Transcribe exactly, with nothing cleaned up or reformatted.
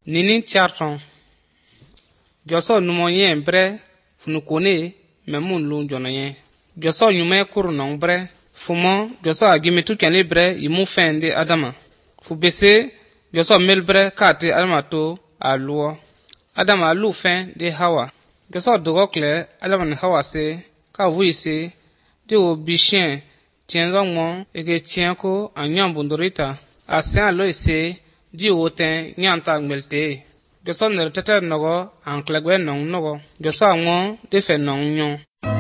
Nini charton. Joso numonye bre funukone memun lun jonaye. Joso nyume kuru nong bre fumo joso agime tukane bre yimu fende adama. Fu bese joso mel bre kate adama to aluo. Adama alu fen de hawa. Joso dogokle adama ni hawa se ka vui se de o bichien tien zongmo ege tien ko anyam bundorita. Asen alo se di o ten nyanta ngmelte. Joso nere tete nogo anklegwe nong nogo. Joso angmo defe nong nyon.